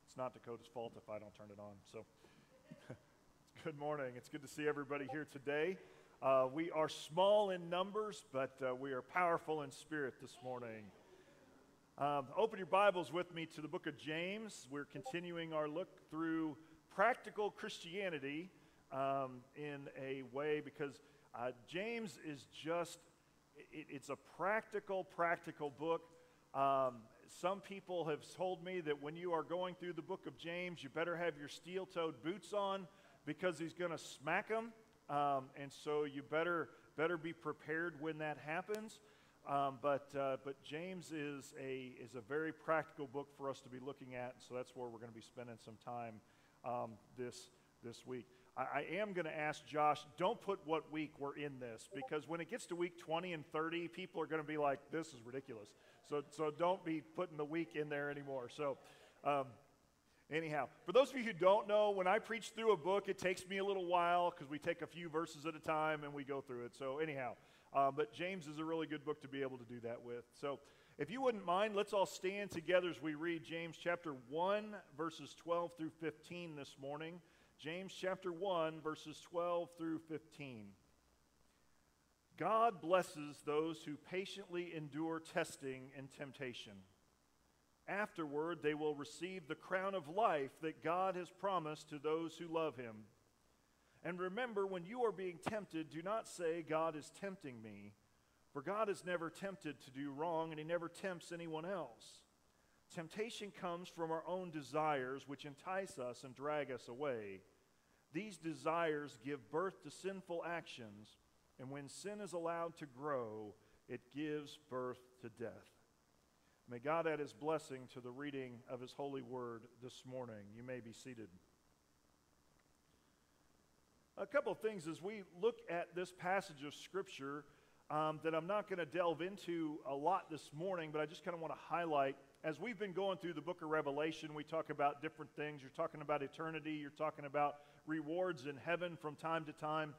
It's not Dakota's fault if I don't turn it on. So, good morning. It's good to see everybody here today. We are small in numbers, but we are powerful in spirit this morning. Open your Bibles with me to the book of James. We're continuing our look through practical Christianity in a way because James is just, it's a practical book. Some people have told me that when you are going through the book of James, you better have your steel-toed boots on because he's going to smack them. And so you better be prepared when that happens. But James is a very practical book for us to be looking at, so that's where we're going to be spending some time this week. I am going to ask Josh, don't put what week we're in this, because when it gets to week 20 and 30, people are going to be like, this is ridiculous. So don't be putting the week in there anymore. So anyhow, for those of you who don't know, when I preach through a book, it takes me a little while because we take a few verses at a time and we go through it. So anyhow, but James is a really good book to be able to do that with. So if you wouldn't mind, let's all stand together as we read James chapter 1, verses 12 through 15 this morning. James chapter 1, verses 12 through 15. God blesses those who patiently endure testing and temptation. Afterward, they will receive the crown of life that God has promised to those who love him. And remember, when you are being tempted, do not say, God is tempting me, for God is never tempted to do wrong, and he never tempts anyone else. Temptation comes from our own desires, which entice us and drag us away. These desires give birth to sinful actions, and when sin is allowed to grow, it gives birth to death. May God add his blessing to the reading of his holy word this morning. You may be seated. A couple of things as we look at this passage of Scripture that I'm not going to delve into a lot this morning, but I just kind of want to highlight. As we've been going through the book of Revelation, we talk about different things. You're talking about eternity. You're talking about rewards in heaven from time to time.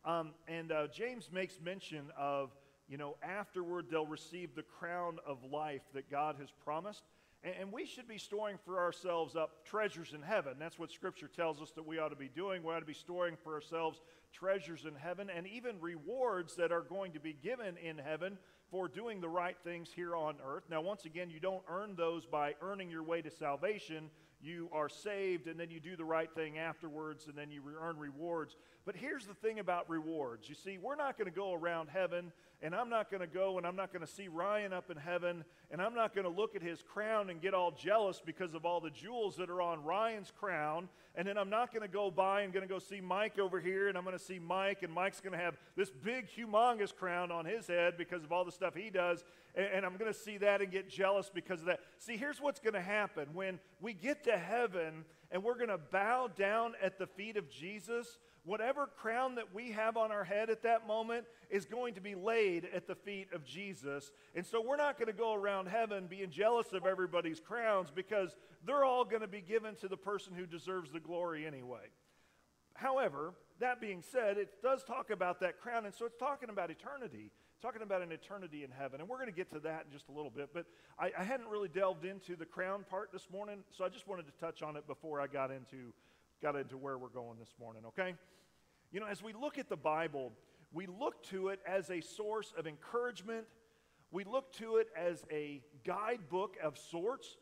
James makes mention of, afterward they'll receive the crown of life that God has promised. And we should be storing for ourselves up treasures in heaven. That's what Scripture tells us that we ought to be doing. We ought to be storing for ourselves treasures in heaven and even rewards that are going to be given in heaven for doing the right things here on earth. Now, once again, you don't earn those by earning your way to salvation. You are saved, and then you do the right thing afterwards, and then you earn rewards. But here's the thing about rewards. You see, we're not going to go around heaven, and I'm not going to go and I'm not going to see Ryan up in heaven, and I'm not going to look at his crown and get all jealous because of all the jewels that are on Ryan's crown, and then I'm not going to go by and going to go see Mike over here, and I'm going to see Mike, and Mike's going to have this big, humongous crown on his head because of all the stuff he does, and I'm going to see that and get jealous because of that. See, here's what's going to happen. When we get to heaven and we're going to bow down at the feet of Jesus, whatever crown that we have on our head at that moment is going to be laid at the feet of Jesus. And so we're not going to go around heaven being jealous of everybody's crowns because they're all going to be given to the person who deserves the glory anyway. However, that being said, it does talk about that crown, and so it's talking about eternity. Talking about an eternity in heaven, and we're going to get to that in just a little bit, but I hadn't really delved into the crown part this morning, so I just wanted to touch on it before I got into where we're going this morning, okay? As we look at the Bible, we look to it as a source of encouragement. We look to it as a guidebook of sorts,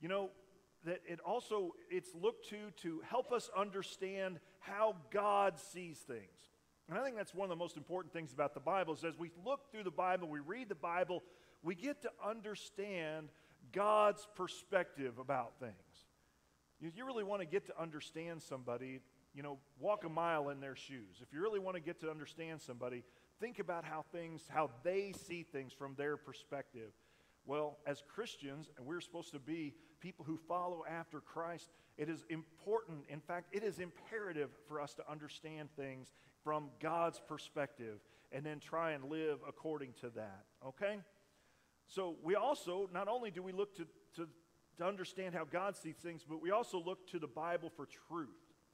that it's looked to help us understand how God sees things. And I think that's one of the most important things about the Bible is as we look through the Bible, we read the Bible, we get to understand God's perspective about things. If you really want to get to understand somebody, walk a mile in their shoes. If you really want to get to understand somebody, think about how they see things from their perspective. Well, as Christians, and we're supposed to be people who follow after Christ, it is important, in fact, it is imperative for us to understand things from God's perspective and then try and live according to that, okay? So we also, not only do we look to understand how God sees things, but we also look to the Bible for truth.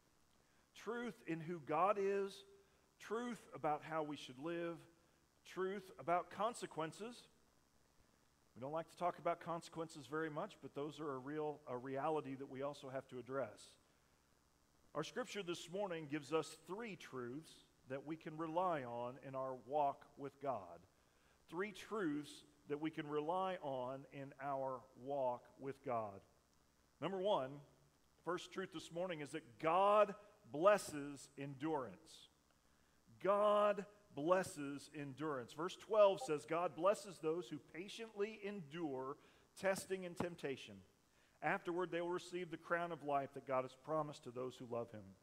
Truth in who God is, truth about how we should live, truth about consequences, We don't like to talk about consequences very much, but those are a reality that we also have to address. Our scripture this morning gives us three truths that we can rely on in our walk with God. Three truths that we can rely on in our walk with God. Number one, first truth this morning is that God blesses endurance. God blesses endurance. Verse 12 says, God blesses those who patiently endure testing and temptation. Afterward, they will receive the crown of life that God has promised to those who love him.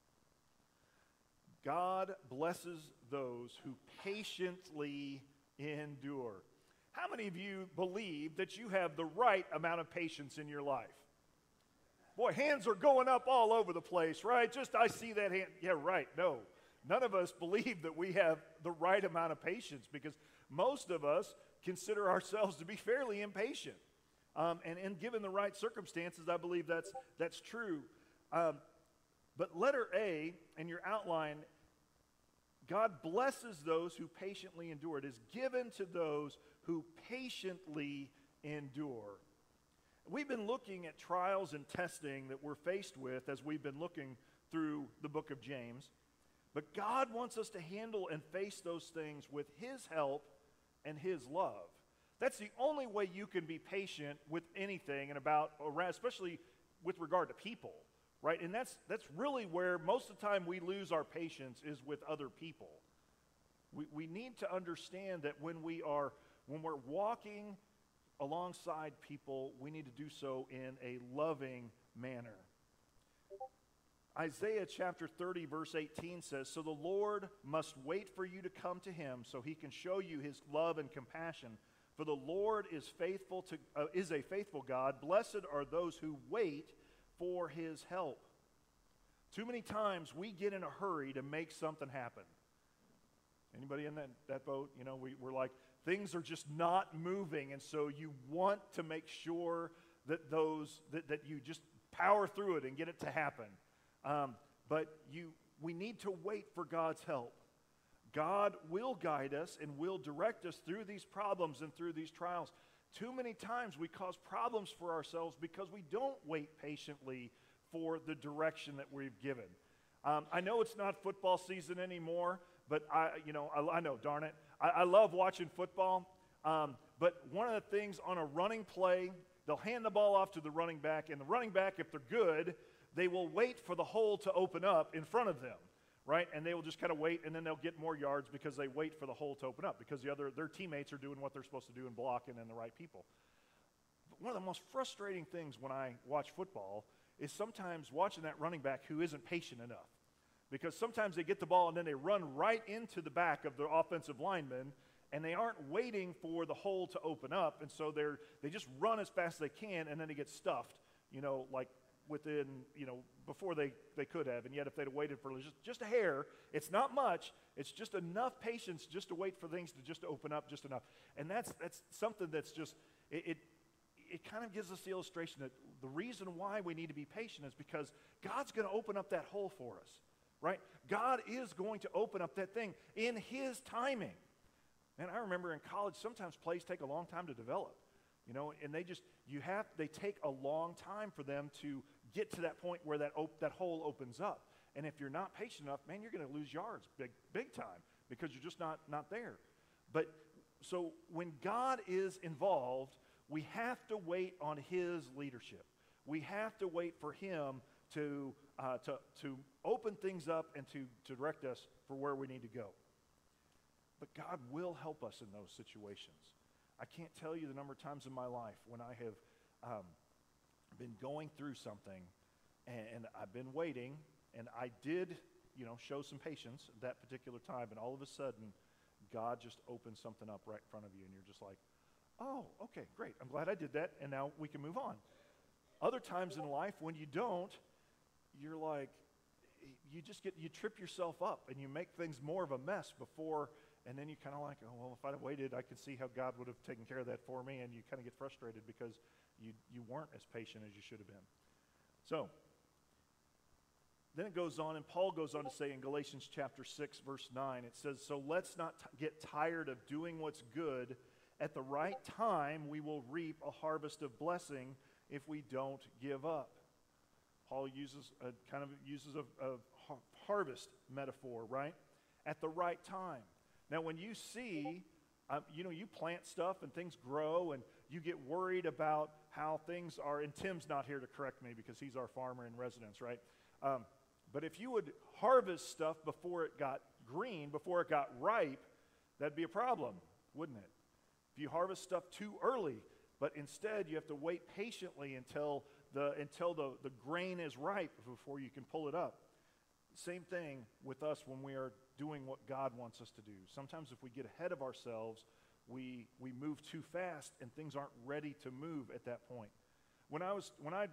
God blesses those who patiently endure. How many of you believe that you have the right amount of patience in your life? Boy, hands are going up all over the place, right? Just I see that hand. Yeah, right. No, none of us believe that we have the right amount of patience because most of us consider ourselves to be fairly impatient. And given the right circumstances, I believe that's true. But letter A in your outline, God blesses those who patiently endure. It is given to those who patiently endure. We've been looking at trials and testing that we're faced with as we've been looking through the book of James. But God wants us to handle and face those things with his help and his love. That's the only way you can be patient with anything and especially with regard to people, right? And that's really where most of the time we lose our patience is with other people. We need to understand that when we're walking alongside people, we need to do so in a loving manner. Isaiah chapter 30 verse 18 says, "So the Lord must wait for you to come to him so he can show you his love and compassion. For the Lord is a faithful God. Blessed are those who wait for his help." Too many times we get in a hurry to make something happen. Anybody in that boat? You know, we're like, things are just not moving, and so you want to make sure that that you just power through it and get it to happen. But we need to wait for God's help. God will guide us and will direct us through these problems and through these trials. Too many times we cause problems for ourselves because we don't wait patiently for the direction that we've given. I know it's not football season anymore, but I know, darn it. I love watching football, but one of the things on a running play, they'll hand the ball off to the running back, and the running back, if they're good, they will wait for the hole to open up in front of them, right? And they will just kind of wait, and then they'll get more yards because they wait for the hole to open up because their teammates are doing what they're supposed to do and blocking and the right people. But one of the most frustrating things when I watch football is sometimes watching that running back who isn't patient enough. Because sometimes they get the ball and then they run right into the back of the offensive lineman, and they aren't waiting for the hole to open up, and so they just run as fast as they can, and then they get stuffed, like within, before they could have. And yet if they'd have waited for just a hair, it's not much, it's just enough patience just to wait for things to just open up just enough. And that's something that's just, it kind of gives us the illustration that the reason why we need to be patient is because God's going to open up that hole for us. Right? God is going to open up that thing in his timing. And I remember in college, sometimes plays take a long time to develop, and they take a long time for them to get to that point where that hole opens up. And if you're not patient enough, man, you're going to lose yards big time because you're just not there. But so when God is involved, we have to wait on his leadership. We have to wait for him to open things up and to direct us for where we need to go. But God will help us in those situations. I can't tell you the number of times in my life when I have been going through something and I've been waiting, and I did, show some patience at that particular time, and all of a sudden, God just opens something up right in front of you, and you're just like, oh, okay, great. I'm glad I did that, and now we can move on. Other times in life, when you don't, you're like, you trip yourself up and you make things more of a mess before, and then you kind of like, oh, well, if I'd have waited, I could see how God would have taken care of that for me, and you kind of get frustrated because you weren't as patient as you should have been. So, then it goes on, and Paul goes on to say in Galatians chapter 6, verse 9, it says, "So let's not get tired of doing what's good. at the right time, we will reap a harvest of blessing if we don't give up. Paul uses a harvest metaphor, right? At the right time. Now, when you see, you plant stuff and things grow, and you get worried about how things are, and Tim's not here to correct me because he's our farmer in residence, right? But if you would harvest stuff before it got green, before it got ripe, that'd be a problem, wouldn't it? If you harvest stuff too early, but instead you have to wait patiently until the grain is ripe before you can pull it up. Same thing with us when we are doing what God wants us to do. Sometimes if we get ahead of ourselves, we move too fast and things aren't ready to move at that point. When I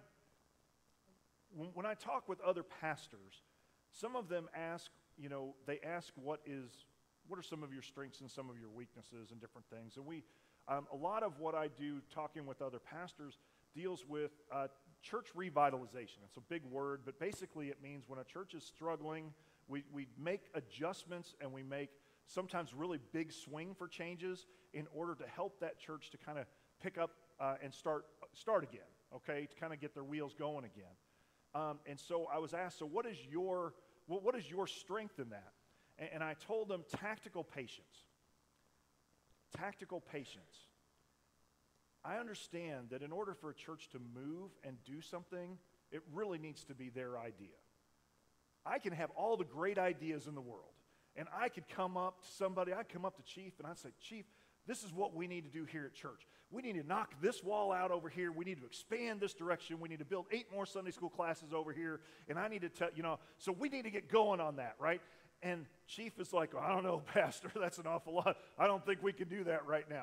talk with other pastors, some of them ask, they ask what are some of your strengths and some of your weaknesses and different things. And a lot of what I do talking with other pastors deals with church revitalization. It's a big word, but basically it means when a church is struggling, we make adjustments and we make sometimes really big swing for changes in order to help that church to kind of pick up and start again, okay, to kind of get their wheels going again. And so I was asked, so what is your strength in that? And I told them tactical patience. Tactical patience. I understand that in order for a church to move and do something, it really needs to be their idea. I can have all the great ideas in the world, and I could come up to somebody, I'd come up to Chief, and I'd say, Chief, this is what we need to do here at church. We need to knock this wall out over here. We need to expand this direction. We need to build 8 more Sunday school classes over here, and I need to tell, so we need to get going on that, right? And Chief is like, I don't know, Pastor, that's an awful lot. I don't think we can do that right now.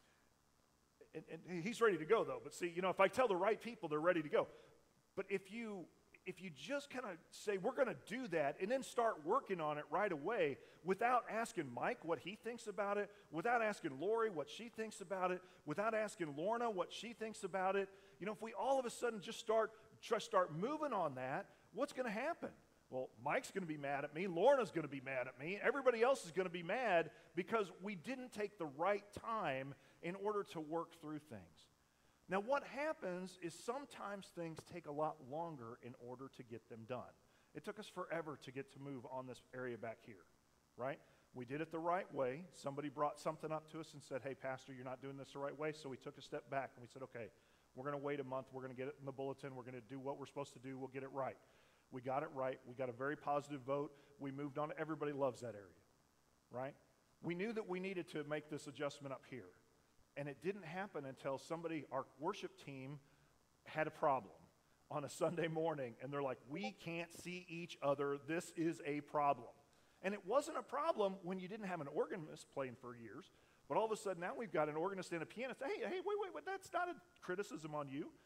And he's ready to go, though. But see, if I tell the right people, they're ready to go. But if you just kind of say, we're going to do that, and then start working on it right away without asking Mike what he thinks about it, without asking Lori what she thinks about it, without asking Lorna what she thinks about it, if we all of a sudden just start moving on that, what's going to happen? Well, Mike's going to be mad at me. Lorna's going to be mad at me. Everybody else is going to be mad because we didn't take the right time in order to work through things. Now, what happens is sometimes things take a lot longer in order to get them done. It took us forever to get to move on this area back here, right? We did it the right way. Somebody brought something up to us and said, hey, Pastor, you're not doing this the right way. So we took a step back and we said, okay, we're going to wait a month. We're going to get it in the bulletin. We're going to do what we're supposed to do. We'll get it right. We got it right. We got a very positive vote. We moved on. Everybody loves that area, right? We knew that we needed to make this adjustment up here. And it didn't happen until our worship team had a problem on a Sunday morning. And they're like, we can't see each other. This is a problem. And it wasn't a problem when you didn't have an organist playing for years. But all of a sudden now we've got an organist and a pianist. Hey, wait, that's not a criticism on you.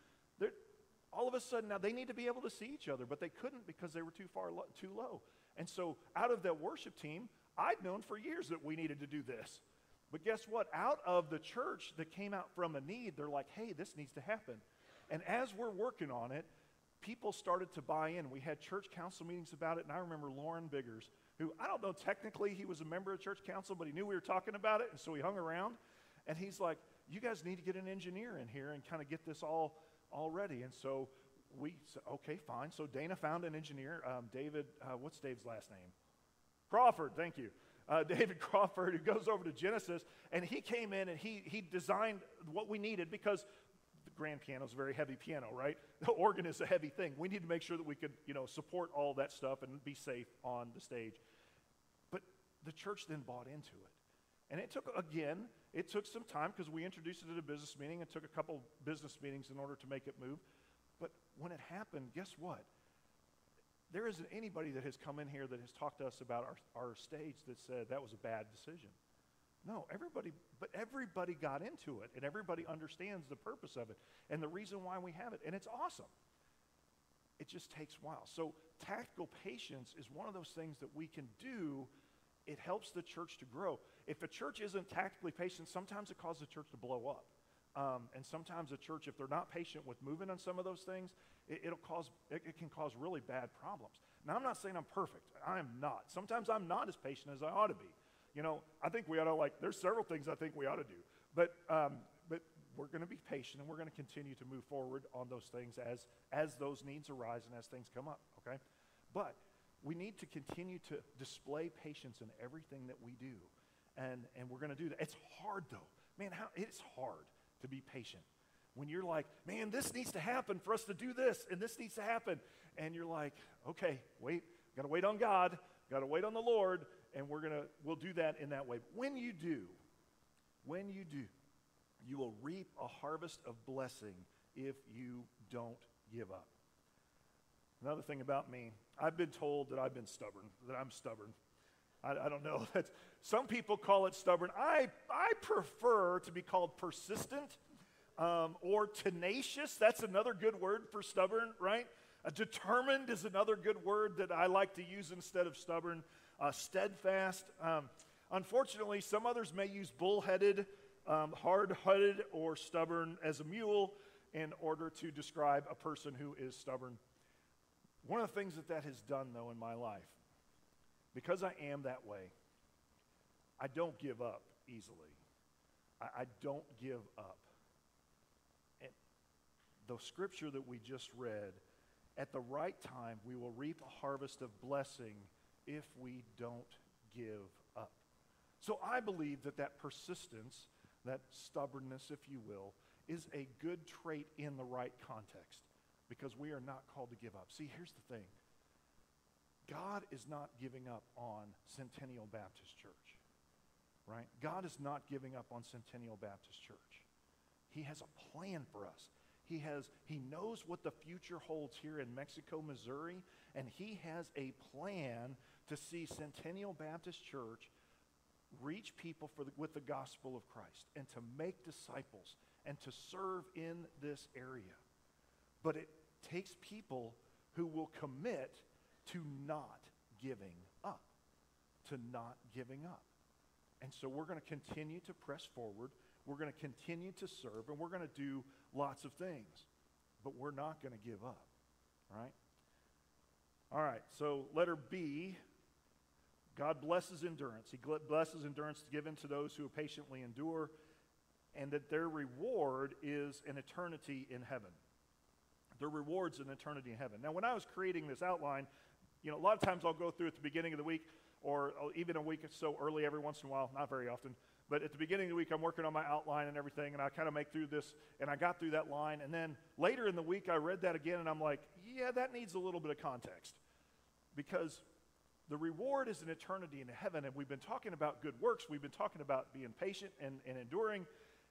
All of a sudden now they need to be able to see each other, but they couldn't because they were too low. And so out of that worship team, I'd known for years that we needed to do this. But guess what? Out of the church that came out from a need, they're like, hey, this needs to happen. And as we're working on it, people started to buy in. We had church council meetings about it, and I remember Lauren Biggers, who I don't know technically he was a member of church council, but he knew we were talking about it, and so he hung around. And he's like, you guys need to get an engineer in here and kind of get this all ready. And so we said, okay, fine. So Dana found an engineer, David, what's Dave's last name? Crawford, thank you. David Crawford, who goes over to Genesis, and he came in and he designed what we needed because the grand piano is a very heavy piano, right? The organ is a heavy thing. We need to make sure that we could, support all that stuff and be safe on the stage. But the church then bought into it. And it took some time because we introduced it at a business meeting. It took a couple business meetings in order to make it move. But when it happened, guess what? There isn't anybody that has come in here that has talked to us about our stage that said that was a bad decision. No, everybody got into it, and everybody understands the purpose of it and the reason why we have it, and it's awesome. It just takes a while. So tactical patience is one of those things that we can do. It helps the church to grow. If a church isn't tactically patient, sometimes it causes the church to blow up. And sometimes a church, if they're not patient with moving on some of those things, it can cause really bad problems. Now, I'm not saying I'm perfect. I am not. Sometimes I'm not as patient as I ought to be. I think we ought to there's several things I think we ought to do. but we're going to be patient, and we're going to continue to move forward on those things as those needs arise and as things come up, okay? But we need to continue to display patience in everything that we do, and we're going to do that. It's hard, though. Man, it's hard to be patient. When you're like, man, this needs to happen for us to do this, and this needs to happen. And you're like, okay, wait, got to wait on God, got to wait on the Lord, and we'll do that in that way. But when you do, you will reap a harvest of blessing if you don't give up. Another thing about me, I've been told that I'm stubborn. I don't know. Some people call it stubborn. I prefer to be called persistent. Or tenacious, that's another good word for stubborn, right? Determined is another good word that I like to use instead of stubborn. Steadfast. Unfortunately, some others may use bullheaded, hard-headed, or stubborn as a mule in order to describe a person who is stubborn. One of the things that has done, though, in my life, because I am that way, I don't give up easily. I don't give up. The scripture that we just read, at the right time, we will reap a harvest of blessing if we don't give up. So I believe that persistence, that stubbornness, if you will, is a good trait in the right context because we are not called to give up. See, here's the thing. God is not giving up on Centennial Baptist Church, right? God is not giving up on Centennial Baptist Church. He has a plan for us. He knows what the future holds here in Mexico, Missouri, and he has a plan to see Centennial Baptist Church reach people with the gospel of Christ and to make disciples and to serve in this area. But it takes people who will commit to not giving up, And so we're going to continue to press forward. We're going to continue to serve, and we're going to do lots of things, but we're not going to give up, right? All right, so letter B, God blesses endurance. He blesses endurance given to those who patiently endure, and that their reward is an eternity in heaven. Their reward's an eternity in heaven. Now, when I was creating this outline, a lot of times I'll go through at the beginning of the week, or even a week or so early every once in a while, not very often. But at the beginning of the week, I'm working on my outline and everything, and I kind of make through this, and I got through that line. And then later in the week, I read that again, and I'm like, yeah, that needs a little bit of context. Because the reward is an eternity in heaven, and we've been talking about good works. We've been talking about being patient and enduring.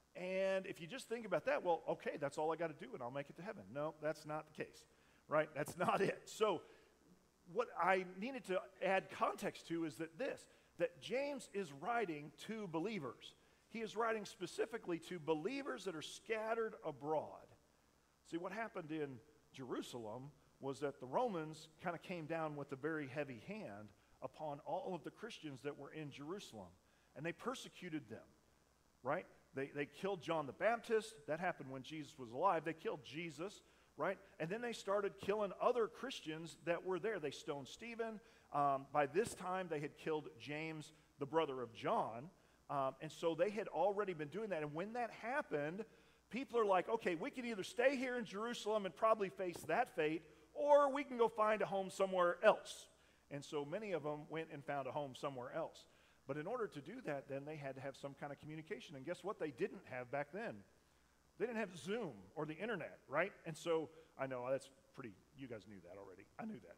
And if you just think about that, well, okay, that's all I got to do, and I'll make it to heaven. No, that's not the case, right? That's not it. So what I needed to add context to is that James is writing to believers. He is writing specifically to believers that are scattered abroad. See, what happened in Jerusalem was that the Romans kind of came down with a very heavy hand upon all of the Christians that were in Jerusalem, and they persecuted them, right? They killed John the Baptist. That happened when Jesus was alive. They killed Jesus, right? And then they started killing other Christians that were there. They stoned Stephen. By this time, they had killed James, the brother of John. And so they had already been doing that. And when that happened, people are like, okay, we can either stay here in Jerusalem and probably face that fate, or we can go find a home somewhere else. And so many of them went and found a home somewhere else. But in order to do that, then they had to have some kind of communication. And guess what they didn't have back then? They didn't have Zoom or the internet, right? And so, I know that's pretty, you guys knew that already. I knew that.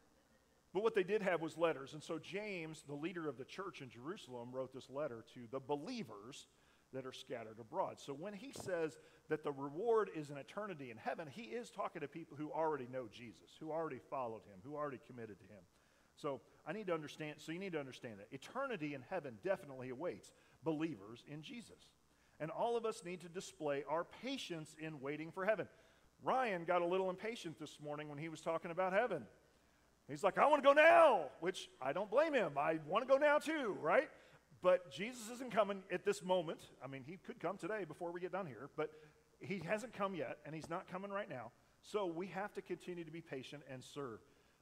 But what they did have was letters. And so James, the leader of the church in Jerusalem, wrote this letter to the believers that are scattered abroad. So when he says that the reward is an eternity in heaven, he is talking to people who already know Jesus, who already followed him, who already committed to him. So you need to understand that. Eternity in heaven definitely awaits believers in Jesus. And all of us need to display our patience in waiting for heaven. Ryan got a little impatient this morning when he was talking about heaven. He's like, I want to go now, which I don't blame him. I want to go now too, right? But Jesus isn't coming at this moment. I mean, he could come today before we get done here, but he hasn't come yet, and he's not coming right now. So we have to continue to be patient and serve.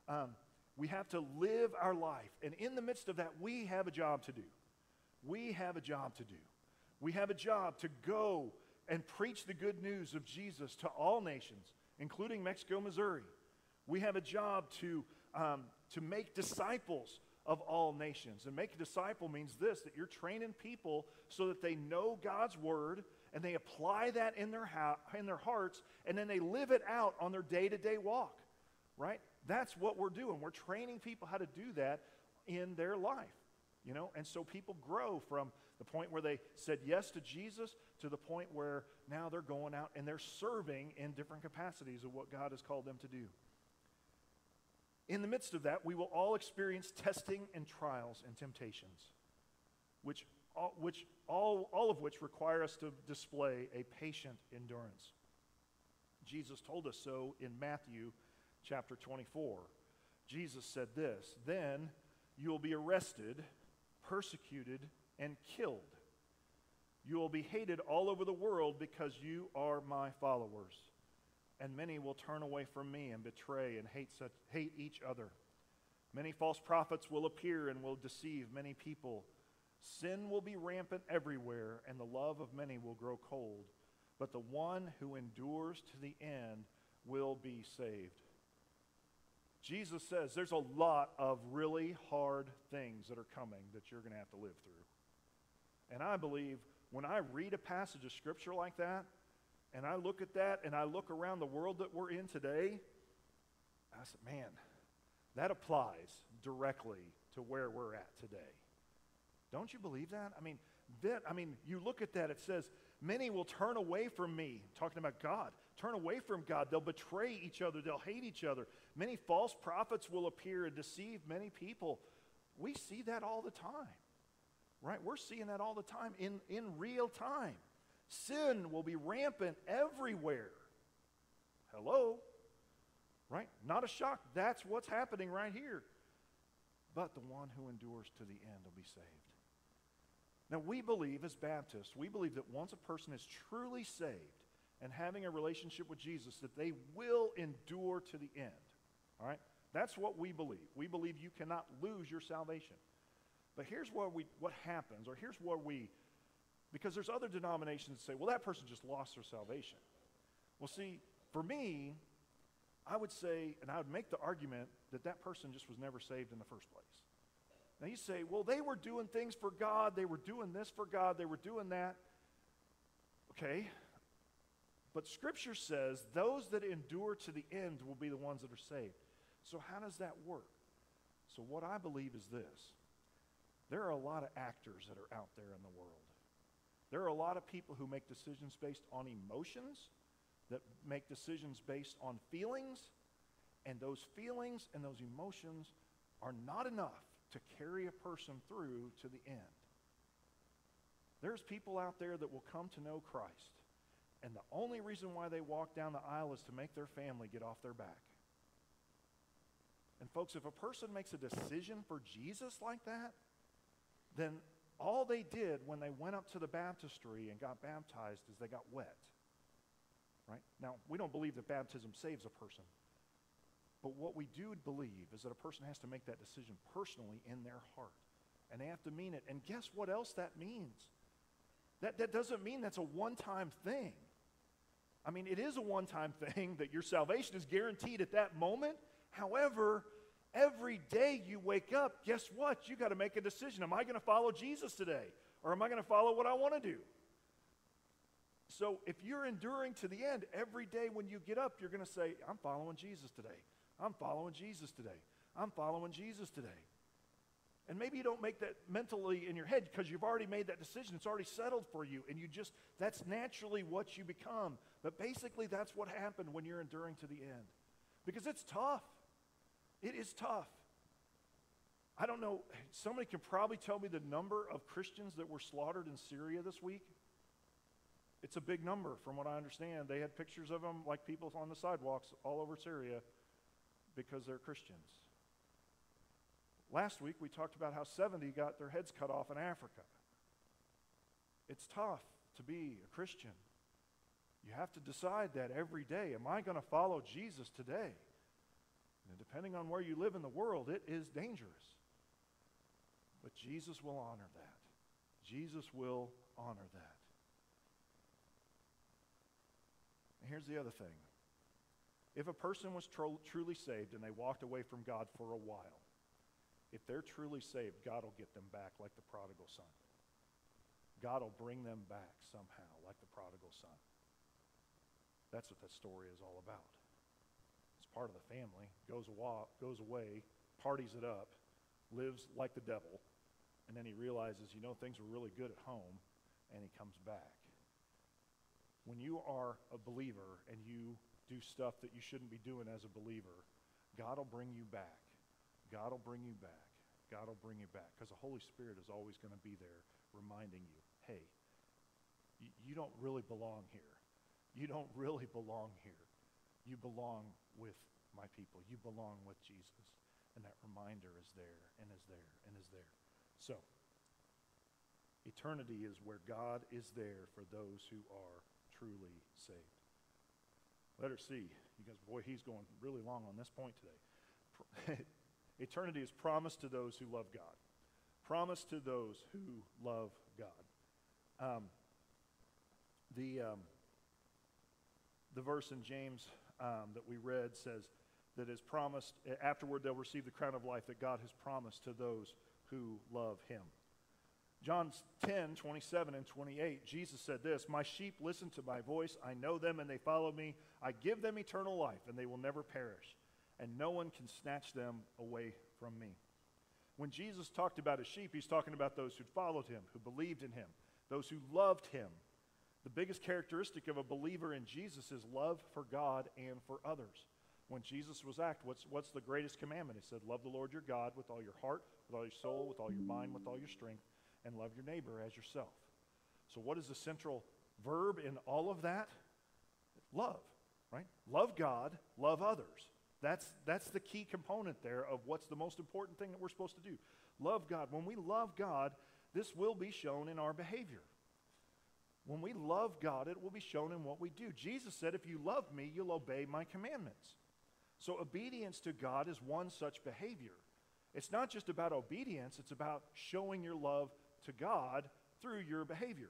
We have to live our life, and in the midst of that, we have a job to do. We have a job to do. We have a job to go and preach the good news of Jesus to all nations, including Mexico, Missouri. We have a job to make disciples of all nations. And make a disciple means this, that you're training people so that they know God's word and they apply that in their hearts, and then they live it out on their day-to-day walk, right? That's what we're doing. We're training people how to do that in their life, you know? And so people grow from the point where they said yes to Jesus to the point where now they're going out and they're serving in different capacities of what God has called them to do. In the midst of that, we will all experience testing and trials and temptations, all of which require us to display a patient endurance. Jesus told us so in Matthew chapter 24. Jesus said this, "Then you will be arrested, persecuted, and killed. You will be hated all over the world because you are my followers. And many will turn away from me and betray and hate each other. Many false prophets will appear and will deceive many people. Sin will be rampant everywhere, and the love of many will grow cold. But the one who endures to the end will be saved." Jesus says there's a lot of really hard things that are coming that you're going to have to live through. And I believe when I read a passage of Scripture like that, and I look at that, and I look around the world that we're in today, I said, man, that applies directly to where we're at today. Don't you believe that? I mean, you look at that, it says, many will turn away from me, talking about God, turn away from God. They'll betray each other. They'll hate each other. Many false prophets will appear and deceive many people. We see that all the time, right? We're seeing that all the time in real time. Sin will be rampant everywhere. Hello? Right? Not a shock. That's what's happening right here. But the one who endures to the end will be saved. Now, we believe as Baptists, we believe that once a person is truly saved and having a relationship with Jesus, that they will endure to the end. All right? That's what we believe. We believe you cannot lose your salvation. But here's what happens, or here's where because there's other denominations that say, well, that person just lost their salvation. Well, see, for me, I would say, and I would make the argument that that person just was never saved in the first place. Now you say, well, they were doing things for God, they were doing this for God, they were doing that. Okay, but Scripture says those that endure to the end will be the ones that are saved. So how does that work? So what I believe is this. There are a lot of actors that are out there in the world. There are a lot of people who make decisions based on emotions, that make decisions based on feelings, and those feelings and those emotions are not enough to carry a person through to the end. There's people out there that will come to know Christ, and the only reason why they walk down the aisle is to make their family get off their back. And folks, if a person makes a decision for Jesus like that, then all they did when they went up to the baptistry and got baptized is they got wet. Right? Now, we don't believe that baptism saves a person. But what we do believe is that a person has to make that decision personally in their heart. And they have to mean it. And guess what else that means? That doesn't mean that's a one-time thing. I mean, it is a one-time thing that your salvation is guaranteed at that moment. However, every day you wake up, guess what? You got to make a decision. Am I going to follow Jesus today? Or am I going to follow what I want to do? So if you're enduring to the end, every day when you get up, you're going to say, I'm following Jesus today. I'm following Jesus today. I'm following Jesus today. And maybe you don't make that mentally in your head because you've already made that decision. It's already settled for you. And that's naturally what you become. But basically that's what happened when you're enduring to the end. Because it's tough. It is tough. I don't know, somebody can probably tell me the number of Christians that were slaughtered in Syria this week. It's a big number from what I understand. They had pictures of them like people on the sidewalks all over Syria because they're Christians. Last week we talked about how 70 got their heads cut off in Africa. It's tough to be a Christian. You have to decide that every day. Am I going to follow Jesus today? And depending on where you live in the world, it is dangerous. But Jesus will honor that. Jesus will honor that. And here's the other thing. If a person was truly saved and they walked away from God for a while, if they're truly saved, God will get them back like the prodigal son. God will bring them back somehow like the prodigal son. That's what that story is all about. It's part of the family, goes away, parties it up, lives like the devil, and then he realizes, things were really good at home, and he comes back. When you are a believer and you do stuff that you shouldn't be doing as a believer, God will bring you back. God will bring you back. God will bring you back. Because the Holy Spirit is always going to be there reminding you, hey, you don't really belong here. You don't really belong here. You belong with my people. You belong with Jesus. And that reminder is there and is there and is there. So, eternity is where God is there for those who are truly saved. Letter C. You guys, boy, he's going really long on this point today. Eternity is promised to those who love God. Promised to those who love God. The verse in James that we read says that is promised, afterward they'll receive the crown of life that God has promised to those who love him. John 10, 27 and 28, Jesus said this, "My sheep listen to my voice. I know them and they follow me. I give them eternal life and they will never perish, and no one can snatch them away from me." When Jesus talked about his sheep, he's talking about those who followed him, who believed in him, those who loved him. The biggest characteristic of a believer in Jesus is love for God and for others. When Jesus was asked, what's the greatest commandment? He said, love the Lord your God with all your heart, with all your soul, with all your mind, with all your strength, and love your neighbor as yourself. So what is the central verb in all of that? Love, right? Love God, love others. That's the key component there of what's the most important thing that we're supposed to do. Love God. When we love God, this will be shown in our behavior. When we love God, it will be shown in what we do. Jesus said, if you love me, you'll obey my commandments. So obedience to God is one such behavior. It's not just about obedience, it's about showing your love to God through your behavior.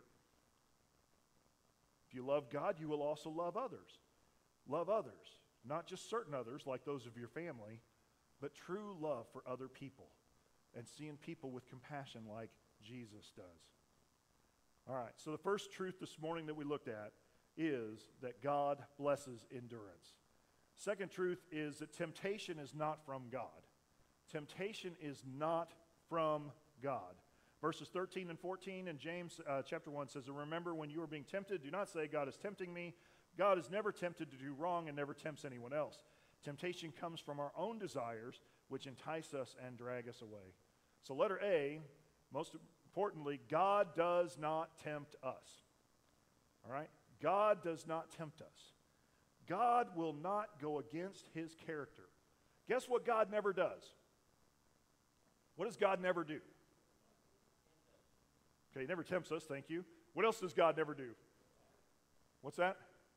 If you love God, you will also love others. Love others, not just certain others like those of your family, but true love for other people and seeing people with compassion like Jesus does. All right, so the first truth this morning that we looked at is that God blesses endurance. Second truth is that temptation is not from God. Temptation is not from God. Verses 13 and 14 in James chapter 1 says, remember when you are being tempted, do not say, God is tempting me. God is never tempted to do wrong and never tempts anyone else. Temptation comes from our own desires, which entice us and drag us away. So letter A, most importantly, God does not tempt us. All right? God does not tempt us. God will not go against his character. Guess what God never does? What does God never do? Okay, he never tempts us, thank you. What else does God never do? What's that?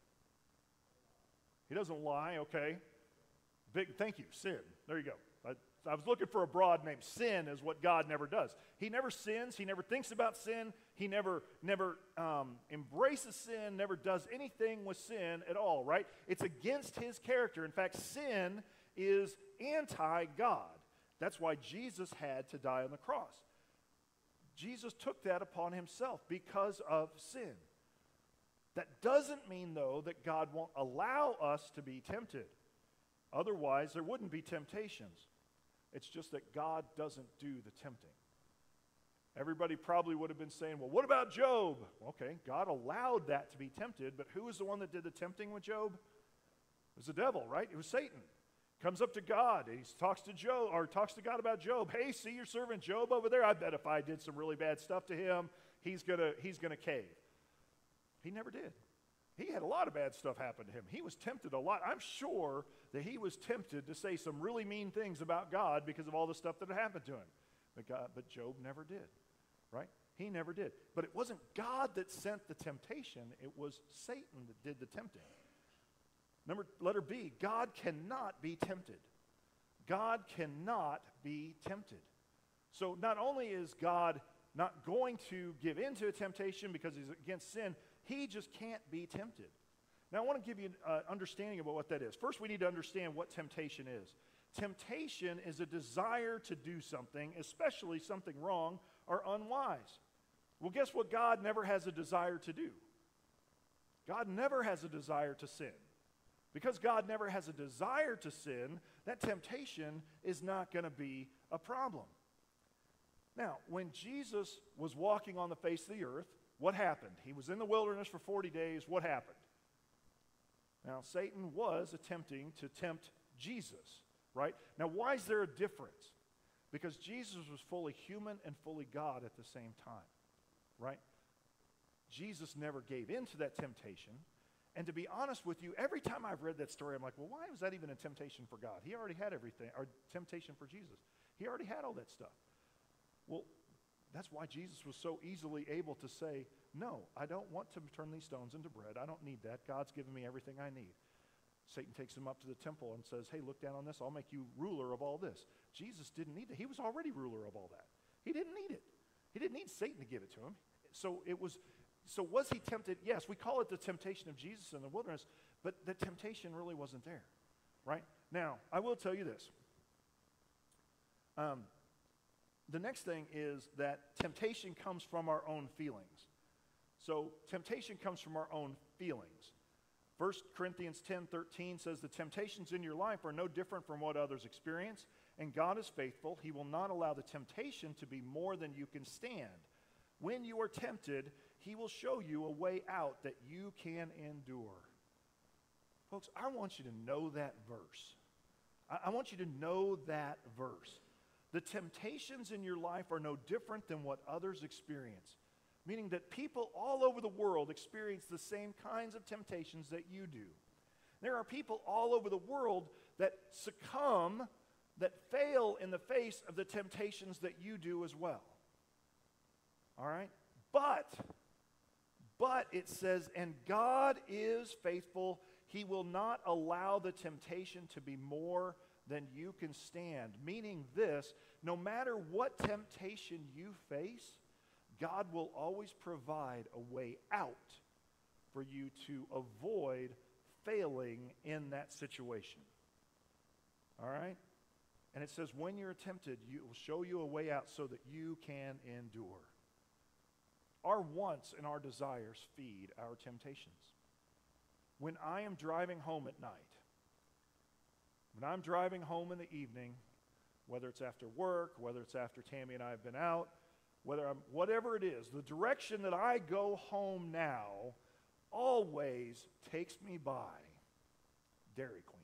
He doesn't lie, okay. Thank you, sin. There you go. I was looking for a broad name. Sin is what God never does. He never sins. He never thinks about sin. He never embraces sin, never does anything with sin at all, right? It's against his character. In fact, sin is anti-God. That's why Jesus had to die on the cross. Jesus took that upon himself because of sin. That doesn't mean, though, that God won't allow us to be tempted. Otherwise, there wouldn't be temptations. It's just that God doesn't do the tempting. Everybody probably would have been saying, well, what about Job? Okay, God allowed that to be tempted, but who was the one that did the tempting with Job? It was the devil, right? It was Satan. Comes up to God. He talks to Job, or talks to God about Job. Hey, see your servant Job over there? I bet if I did some really bad stuff to him, he's gonna cave. He never did. He had a lot of bad stuff happen to him. He was tempted a lot. I'm sure that he was tempted to say some really mean things about God because of all the stuff that had happened to him. But Job never did, right? He never did. But it wasn't God that sent the temptation. It was Satan that did the tempting. Letter B, God cannot be tempted. God cannot be tempted. So not only is God not going to give in to a temptation because he's against sin. He just can't be tempted. Now, I want to give you an understanding about what that is. First, we need to understand what temptation is. Temptation is a desire to do something, especially something wrong or unwise. Well, guess what God never has a desire to do? God never has a desire to sin. Because God never has a desire to sin, that temptation is not going to be a problem. Now, when Jesus was walking on the face of the earth, what happened? He was in the wilderness for 40 days. What happened? Now, Satan was attempting to tempt Jesus, right? Now, why is there a difference? Because Jesus was fully human and fully God at the same time, right? Jesus never gave in to that temptation. And to be honest with you, every time I've read that story, I'm like, well, why was that even a temptation for God? He already had everything, or temptation for Jesus. He already had all that stuff. Well, that's why Jesus was so easily able to say, no, I don't want to turn these stones into bread. I don't need that. God's given me everything I need. Satan takes him up to the temple and says, hey, look down on this. I'll make you ruler of all this. Jesus didn't need it. He was already ruler of all that. He didn't need it. He didn't need Satan to give it to him. So was he tempted? Yes, we call it the temptation of Jesus in the wilderness, but the temptation really wasn't there, right? Now, I will tell you this. The next thing is that temptation comes from our own feelings. So temptation comes from our own feelings. 1 Corinthians 10:13 says, the temptations in your life are no different from what others experience, and God is faithful. He will not allow the temptation to be more than you can stand. When you are tempted, he will show you a way out that you can endure. Folks, I want you to know that verse. I want you to know that verse. The temptations in your life are no different than what others experience, meaning that people all over the world experience the same kinds of temptations that you do. There are people all over the world that succumb, that fail in the face of the temptations that you do as well. All right? But it says, and God is faithful. He will not allow the temptation to be more than you can stand. Meaning this, no matter what temptation you face, God will always provide a way out for you to avoid failing in that situation. All right? And it says, when you're tempted, it will show you a way out so that you can endure. Our wants and our desires feed our temptations. When I am driving home at night, when I'm driving home in the evening, whether it's after work, whether it's after Tammy and I have been out, whatever it is, the direction that I go home now always takes me by Dairy Queen.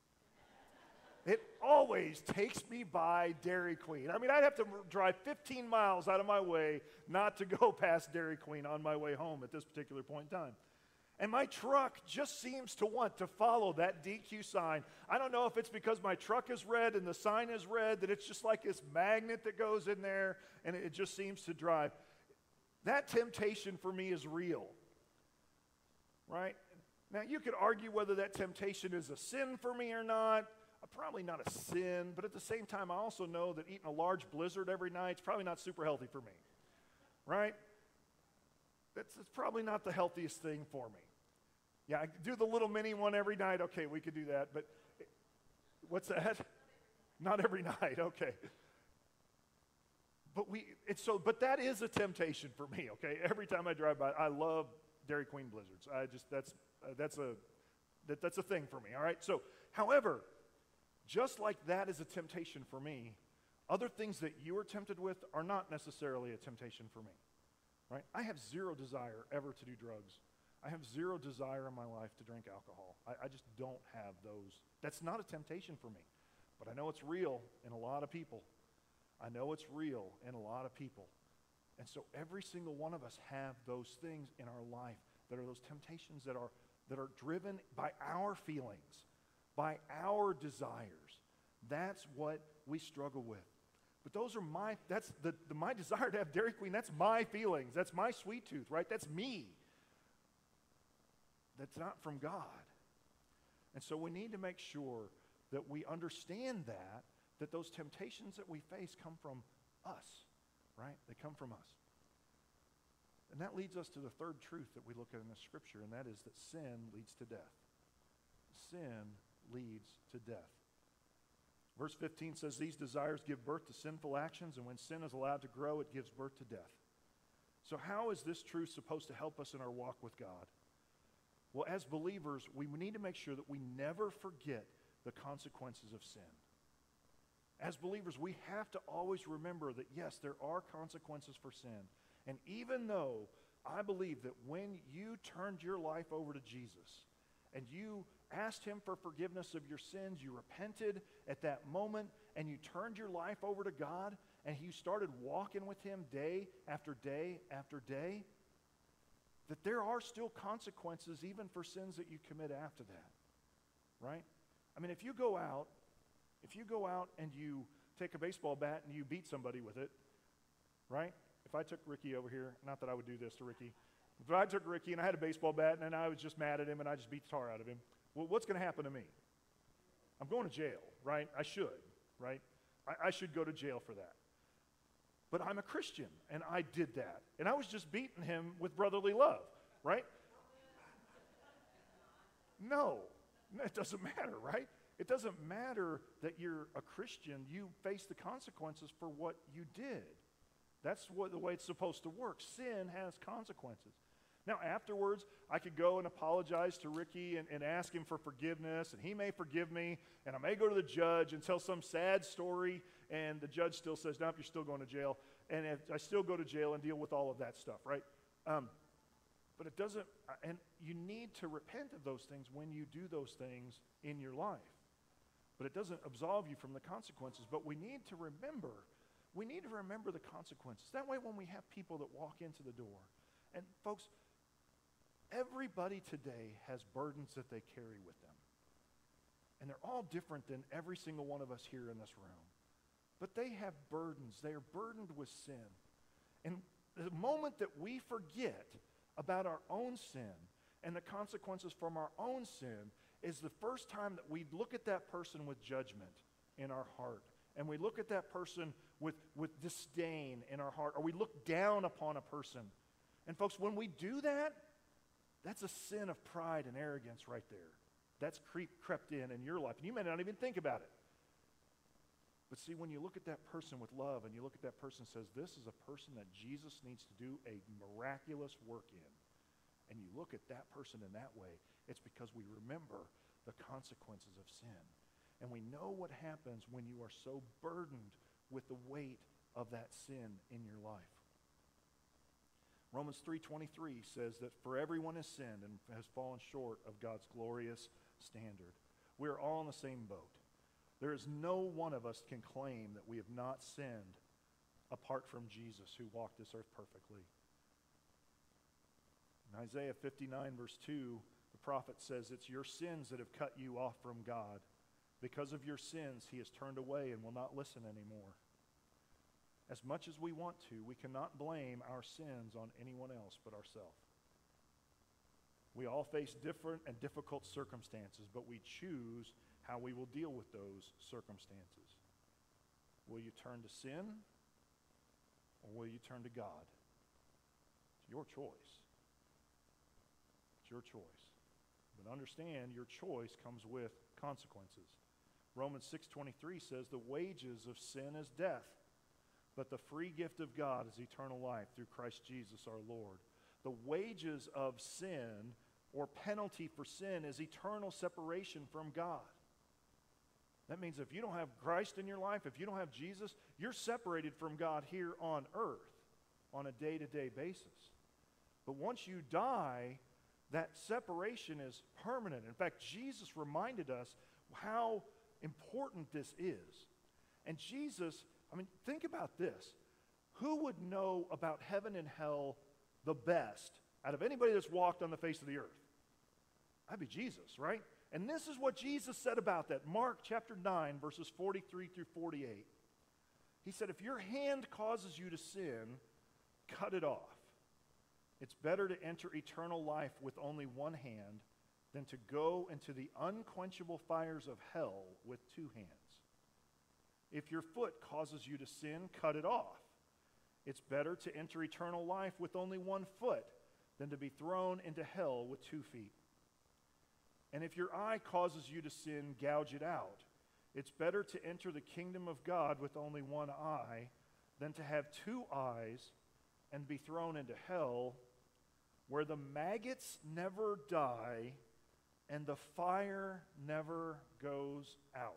It always takes me by Dairy Queen. I mean, I'd have to drive 15 miles out of my way not to go past Dairy Queen on my way home at this particular point in time. And my truck just seems to want to follow that DQ sign. I don't know if it's because my truck is red and the sign is red, that it's just like this magnet that goes in there and it just seems to drive. That temptation for me is real, right? Now, you could argue whether that temptation is a sin for me or not. Probably not a sin, but at the same time, I also know that eating a large Blizzard every night is probably not super healthy for me, right? It's probably not the healthiest thing for me. Yeah, I do the little mini one every night. Okay, we could do that, but what's that? Not every night. Okay. But that is a temptation for me. Okay, every time I drive by, I love Dairy Queen Blizzards. That's a thing for me. All right. So, however, just like that is a temptation for me, other things that you are tempted with are not necessarily a temptation for me. Right? I have zero desire ever to do drugs. I have zero desire in my life to drink alcohol. I just don't have those. That's not a temptation for me. But I know it's real in a lot of people. I know it's real in a lot of people. And so every single one of us have those things in our life that are those temptations that are driven by our feelings, by our desires. That's what we struggle with. But those are my desire to have Dairy Queen, that's my feelings. That's my sweet tooth, right? That's me. That's not from God. And so we need to make sure that we understand that those temptations that we face come from us, right? They come from us. And that leads us to the third truth that we look at in the scripture, and that is that sin leads to death. Sin leads to death. Verse 15 says, these desires give birth to sinful actions, and when sin is allowed to grow, it gives birth to death. So how is this truth supposed to help us in our walk with God? Well, as believers, we need to make sure that we never forget the consequences of sin. As believers, we have to always remember that, yes, there are consequences for sin. And even though I believe that when you turned your life over to Jesus and you asked him for forgiveness of your sins, you repented at that moment, and you turned your life over to God, and you started walking with him day after day after day, that there are still consequences even for sins that you commit after that, right? I mean, if you go out and you take a baseball bat and you beat somebody with it, right? If I took Ricky over here, not that I would do this to Ricky, but I took Ricky and I had a baseball bat and I was just mad at him and I just beat the tar out of him, well, what's going to happen to me? I'm going to jail, right? I should, right? I should go to jail for that. But I'm a Christian, and I did that. And I was just beating him with brotherly love, right? No, it doesn't matter, right? It doesn't matter that you're a Christian. You face the consequences for what you did. That's the way it's supposed to work. Sin has consequences. Now, afterwards, I could go and apologize to Ricky and ask him for forgiveness, and he may forgive me, and I may go to the judge and tell some sad story, and the judge still says, nope, you're still going to jail. And I still go to jail and deal with all of that stuff, right? But it doesn't, and you need to repent of those things when you do those things in your life. But it doesn't absolve you from the consequences. But we need to remember the consequences. That way when we have people that walk into the door, and folks, everybody today has burdens that they carry with them. And they're all different than every single one of us here in this room. But they have burdens. They are burdened with sin. And the moment that we forget about our own sin and the consequences from our own sin is the first time that we look at that person with judgment in our heart. And we look at that person with disdain in our heart. Or we look down upon a person. And folks, when we do that, that's a sin of pride and arrogance right there. That's crept in your life. And you may not even think about it. But see, when you look at that person with love and you look at that person and says, this is a person that Jesus needs to do a miraculous work in, and you look at that person in that way, it's because we remember the consequences of sin. And we know what happens when you are so burdened with the weight of that sin in your life. Romans 3:23 says that for everyone has sinned and has fallen short of God's glorious standard. We are all in the same boat. There is no one of us can claim that we have not sinned apart from Jesus who walked this earth perfectly. In Isaiah 59 verse 2, the prophet says, it's your sins that have cut you off from God. Because of your sins, he has turned away and will not listen anymore. As much as we want to, we cannot blame our sins on anyone else but ourselves. We all face different and difficult circumstances, but we choose how we will deal with those circumstances. Will you turn to sin, or will you turn to God? It's your choice. It's your choice. But understand, your choice comes with consequences. Romans 6:23 says, the wages of sin is death, but the free gift of God is eternal life through Christ Jesus our Lord. The wages of sin, or penalty for sin, is eternal separation from God. That means if you don't have Christ in your life, if you don't have Jesus, you're separated from God here on earth on a day-to-day basis. But once you die, that separation is permanent. In fact, Jesus reminded us how important this is. And Jesus, think about this. Who would know about heaven and hell the best out of anybody that's walked on the face of the earth? That'd be Jesus, right? And this is what Jesus said about that. Mark chapter 9, verses 43 through 48. He said, if your hand causes you to sin, cut it off. It's better to enter eternal life with only one hand than to go into the unquenchable fires of hell with two hands. If your foot causes you to sin, cut it off. It's better to enter eternal life with only one foot than to be thrown into hell with 2 feet. And if your eye causes you to sin, gouge it out. It's better to enter the kingdom of God with only one eye than to have 2 eyes and be thrown into hell, where the maggots never die and the fire never goes out.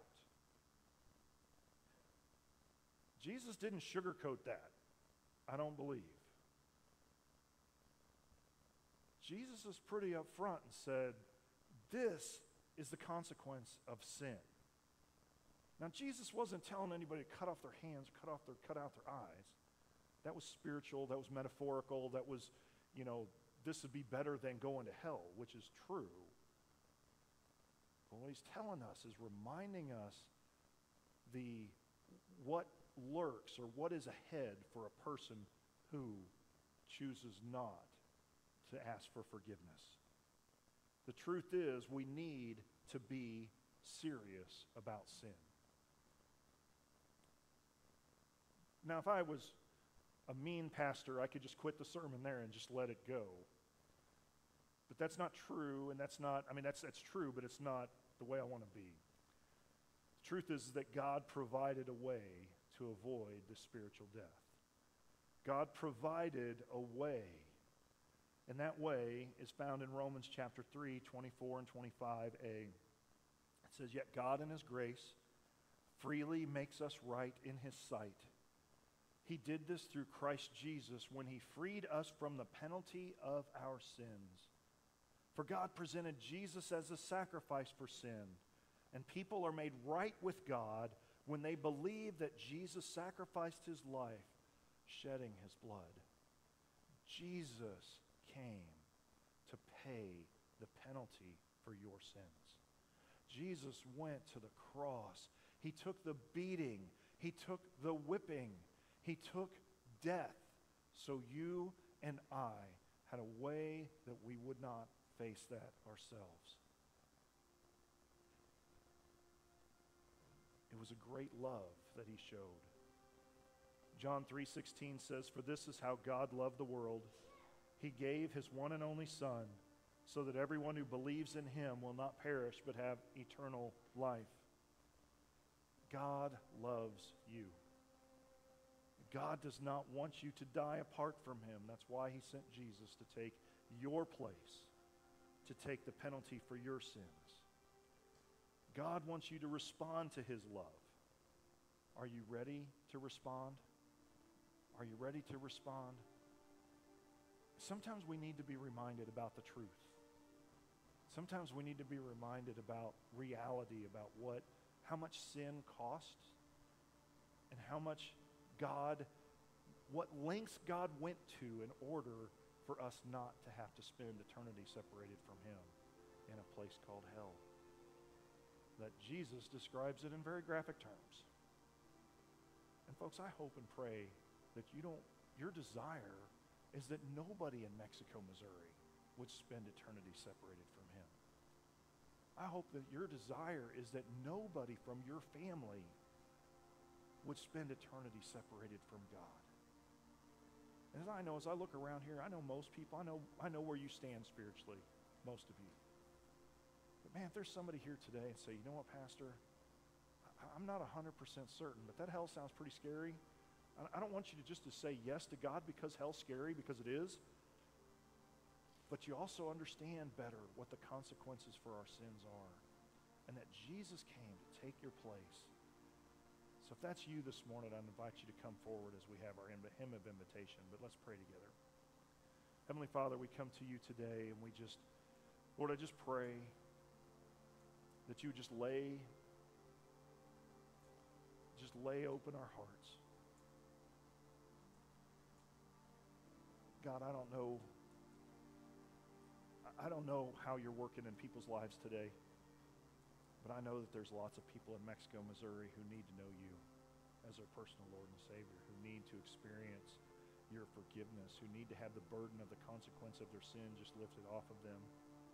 Jesus didn't sugarcoat that, I don't believe. Jesus is pretty upfront and said, this is the consequence of sin. Now, Jesus wasn't telling anybody to cut off their hands, cut out their eyes. That was spiritual, that was metaphorical, that was, this would be better than going to hell, which is true. But what he's telling us is reminding us what lurks or what is ahead for a person who chooses not to ask for forgiveness. The truth is, we need to be serious about sin. Now, if I was a mean pastor, I could just quit the sermon there and just let it go. But that's not true, and that's true, but it's not the way I want to be. The truth is that God provided a way to avoid the spiritual death. God provided a way, and that way is found in Romans chapter 3, 24 and 25a. It says, "Yet God in his grace freely makes us right in his sight. He did this through Christ Jesus when he freed us from the penalty of our sins. For God presented Jesus as a sacrifice for sin, and people are made right with God when they believe that Jesus sacrificed his life, shedding his blood." Jesus came to pay the penalty for your sins. Jesus went to the cross. He took the beating. He took the whipping. He took death so you and I had a way that we would not face that ourselves. It was a great love that he showed. John 3:16 says, "For this is how God loved the world. He gave his one and only Son, so that everyone who believes in him will not perish but have eternal life." God loves you. God does not want you to die apart from him. That's why he sent Jesus to take your place, to take the penalty for your sins. God wants you to respond to his love. Are you ready to respond? Are you ready to respond? Sometimes we need to be reminded about the truth. Sometimes we need to be reminded about reality, about how much sin costs, and what lengths God went to in order for us not to have to spend eternity separated from him in a place called hell. That Jesus describes it in very graphic terms. And folks, I hope and pray that your desire is that nobody in Mexico, Missouri would spend eternity separated from him. I hope that your desire is that nobody from your family would spend eternity separated from God. And as I look around here, I know most people, I know where you stand spiritually, most of you. But man, if there's somebody here today and say, "You know what, Pastor, I'm not 100% certain, but that hell sounds pretty scary. I don't want you to say yes to God because hell's scary, because it is. But you also understand better what the consequences for our sins are, and that Jesus came to take your place." So if that's you this morning, I invite you to come forward as we have our hymn of invitation. But let's pray together. Heavenly Father, we come to you today, and Lord, I just pray that you would just lay open our hearts. God, I don't know how you're working in people's lives today. But I know that there's lots of people in Mexico, Missouri who need to know you as their personal Lord and Savior, who need to experience your forgiveness, who need to have the burden of the consequence of their sin just lifted off of them.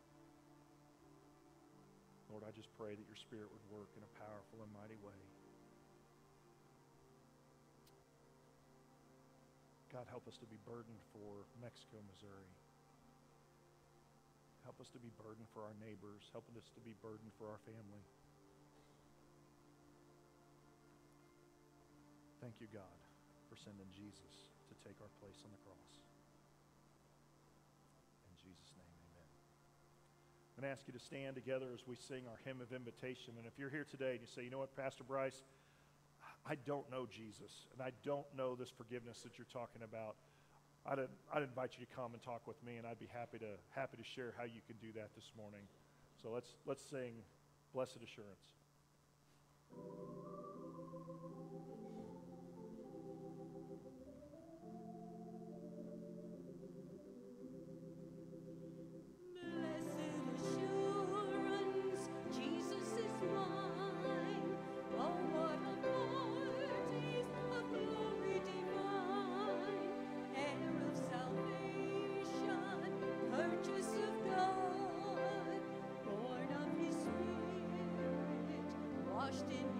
Lord, I just pray that your Spirit would work in a powerful and mighty way. God, help us to be burdened for Mexico, Missouri. Help us to be burdened for our neighbors. Help us to be burdened for our family. Thank you, God, for sending Jesus to take our place on the cross. In Jesus' name, amen. I'm going to ask you to stand together as we sing our hymn of invitation. And if you're here today and you say, you know what, Pastor Bryce, I don't know Jesus, and I don't know this forgiveness that you're talking about, I'd invite you to come and talk with me, and I'd be happy to share how you can do that this morning. So let's sing Blessed Assurance. Washed in